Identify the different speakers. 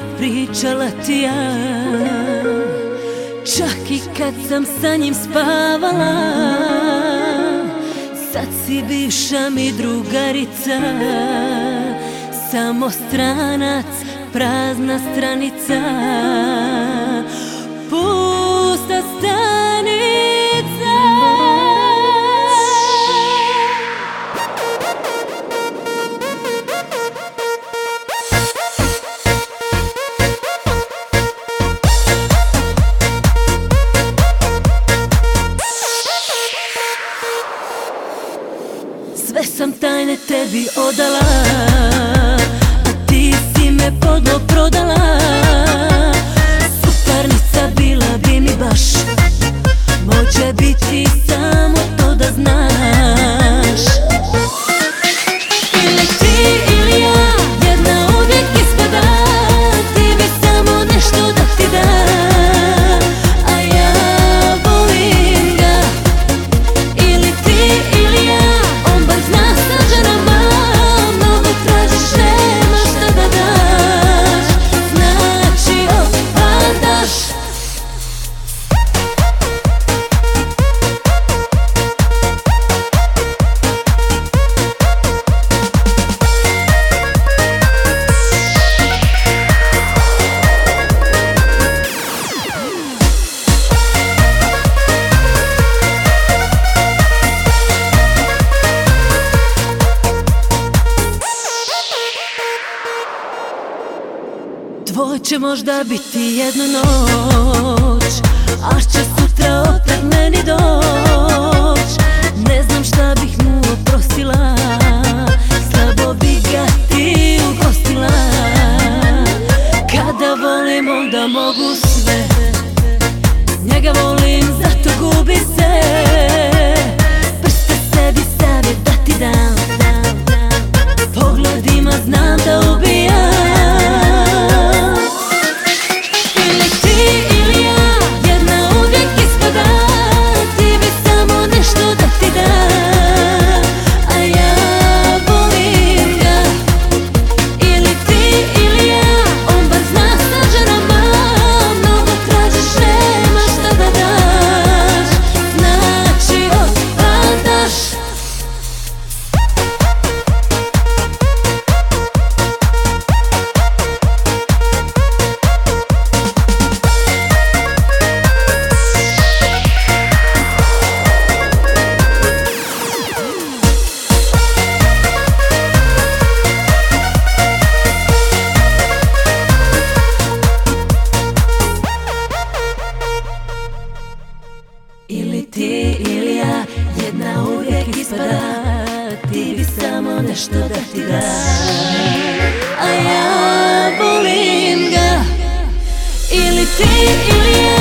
Speaker 1: pričala ti ja, čak i kad sam sa njim spavala. Sad si bivša mi drugarica, samo stranac, prazna stranica, pusta stanica. Sve sam tajne tebi odala, a ti si me podlo prodala. Suparnica bila bi mi baš, može biti samo to da znaš. Ili ti ili ja, jedna uvijek ispada, ti bi samo nešto da ti da, a ja volim ga. Ili ti ili ja, on bar zna sa ženama, mnogo tražiš, nema šta da daš, znači opadaš. Tvoj će možda biti jednu noć, a će sutra opet meni doć. Ne znam šta bih mu oprostila, slabo bi ga ti ugostila. Kada volim onda mogu sve, njega volim zato gubi se. Prste sebi savjet da ti dam, pogledima znam da ubijam. Ili ti ili ja, jedna uvijek ispada, ti bi samo nešto da ti da, a ja volim ga. Ili ti ili ja.